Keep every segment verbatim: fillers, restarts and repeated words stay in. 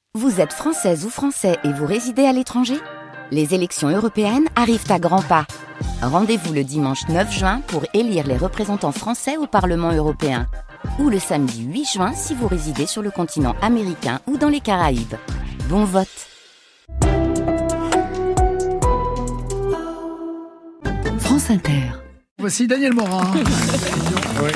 Vous êtes française ou français et vous résidez à l'étranger ? Les élections européennes arrivent à grands pas. Rendez-vous le dimanche neuf juin pour élire les représentants français au Parlement européen. Ou le samedi huit juin si vous résidez sur le continent américain ou dans les Caraïbes. Bon vote! France Inter. Voici Daniel Morin. Oui.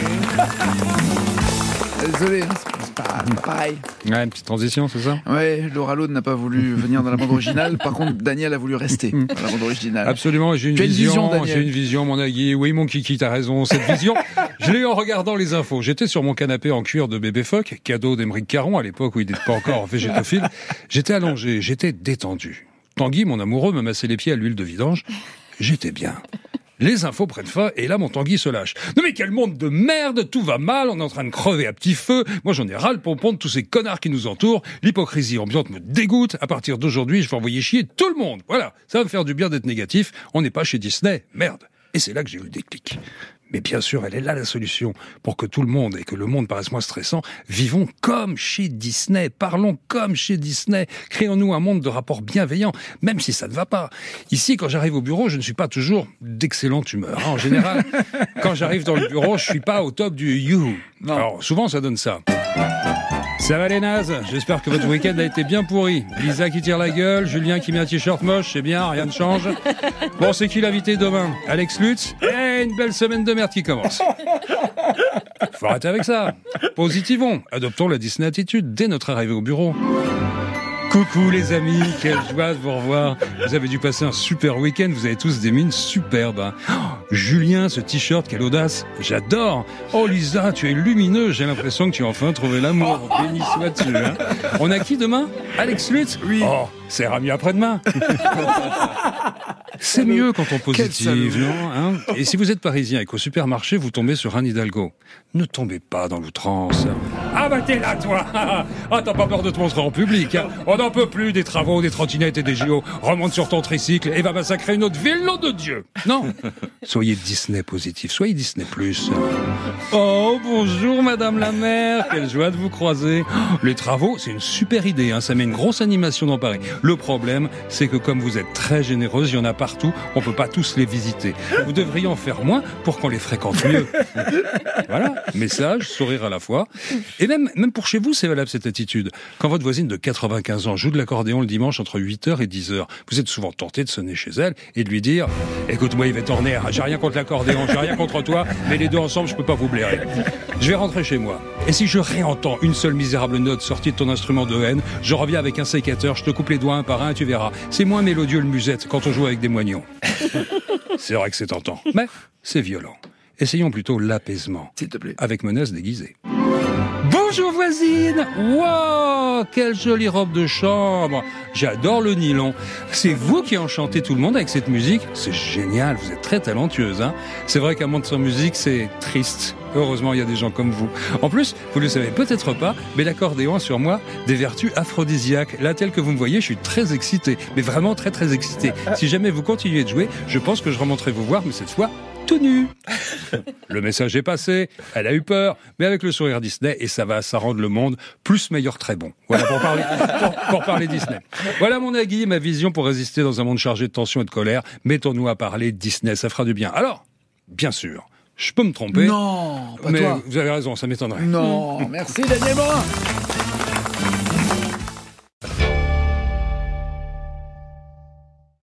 Désolé, c'est pas pareil. Ouais, une petite transition, c'est ça ? Ouais, Laura Lode n'a pas voulu venir dans la bande originale. Par contre, Daniel a voulu rester dans la bande originale. Absolument, j'ai une Tu as une vision, vision, j'ai une vision, mon Nagui. Oui, mon kiki, t'as raison. Cette vision, je l'ai eu en regardant les infos. J'étais sur mon canapé en cuir de bébé phoque, cadeau d'Émeric Caron, à l'époque où il n'était pas encore végétophile. J'étais allongé, j'étais détendu. Tanguy, mon amoureux, me massait les pieds à l'huile de vidange. J'étais bien. Les infos prennent fin, et là, mon Tanguy se lâche. Non mais quel monde de merde, tout va mal, on est en train de crever à petit feu. Moi, j'en ai ras le pompon de tous ces connards qui nous entourent. L'hypocrisie ambiante me dégoûte. À partir d'aujourd'hui, je vais envoyer chier tout le monde. Voilà, ça va me faire du bien d'être négatif. On n'est pas chez Disney, merde. Et c'est là que j'ai eu le déclic. Mais bien sûr, elle est là la solution. Pour que tout le monde, et que le monde paraisse moins stressant, vivons comme chez Disney, parlons comme chez Disney, créons-nous un monde de rapports bienveillants, même si ça ne va pas. Ici, quand j'arrive au bureau, je ne suis pas toujours d'excellente humeur. En général, quand j'arrive dans le bureau, je suis pas au top du youhou. Alors, souvent, ça donne ça. Ça va les nazes, j'espère que votre week-end a été bien pourri. Lisa qui tire la gueule, Julien qui met un t-shirt moche, c'est bien, rien ne change. Bon, c'est qui l'invité demain ? Alex Lutz ? Et une belle semaine de merde qui commence. Faut arrêter avec ça. Positivons, adoptons la Disney attitude dès notre arrivée au bureau. Coucou les amis, quelle joie de vous revoir. Vous avez dû passer un super week-end, vous avez tous des mines superbes. Hein. Oh, Julien, ce t-shirt, quelle audace, j'adore. Oh Lisa, tu es lumineuse, j'ai l'impression que tu as enfin trouvé l'amour. Béni sois-tu. Hein. On a qui demain ? Alex Lutz ? Oui. Oh, c'est Rami après-demain. C'est mieux quand on positive, non hein ? Et si vous êtes parisien et qu'au supermarché, vous tombez sur Anne Hidalgo, ne tombez pas dans l'outrance. Ah bah t'es là, toi. Ah, t'as pas peur de te montrer en public, hein. On n'en peut plus des travaux, des trottinettes et des J O. Remonte sur ton tricycle et va massacrer une autre ville, nom de Dieu. Non. Soyez Disney positif, soyez Disney plus. Oh, bonjour Madame la maire, quelle joie de vous croiser. Les travaux, c'est une super idée, hein. Ça met une grosse animation dans Paris. Le problème, c'est que comme vous êtes très généreuse, il y en a partout, on peut pas tous les visiter. Vous devriez en faire moins pour qu'on les fréquente mieux. Voilà, message, sourire à la fois. Et même, même pour chez vous, c'est valable cette attitude. Quand votre voisine de quatre-vingt-quinze ans joue de l'accordéon le dimanche entre huit heures et dix heures, vous êtes souvent tenté de sonner chez elle et de lui dire « Écoute-moi Yvette Horner, j'ai rien contre l'accordéon, j'ai rien contre toi, mais les deux ensemble, je peux pas vous blairer. Je vais rentrer chez moi. Et si je réentends une seule misérable note sortie de ton instrument de haine, je reviens avec un sécateur, je te coupe les doigts un par un et tu verras. C'est moins mélodieux le musette quand on joue avec des moignons. » C'est vrai que c'est tentant, mais c'est violent. Essayons plutôt l'apaisement. S'il te plaît. Avec menace déguisée. Bonjour voisine. Wow, quelle jolie robe de chambre. J'adore le nylon. C'est vous qui enchantez tout le monde avec cette musique. C'est génial, vous êtes très talentueuse. Hein. C'est vrai qu'un monde sans musique, c'est triste. Heureusement, il y a des gens comme vous. En plus, vous ne le savez peut-être pas, mais l'accordéon a sur moi des vertus aphrodisiaques. Là, tel que vous me voyez, je suis très excité. Mais vraiment très très excité. Si jamais vous continuez de jouer, je pense que je remonterai vous voir, mais cette fois, tout nu. Le message est passé, elle a eu peur, mais avec le sourire Disney, et ça va, ça rend le monde plus meilleur, très bon. Voilà, pour parler, pour, pour parler Disney. Voilà mon Nagui, ma vision pour résister dans un monde chargé de tension et de colère. Mettons-nous à parler Disney, ça fera du bien. Alors, bien sûr, je peux me tromper. Non, pas mais toi. Vous avez raison, ça m'étonnerait. Non, merci Daniel Morin.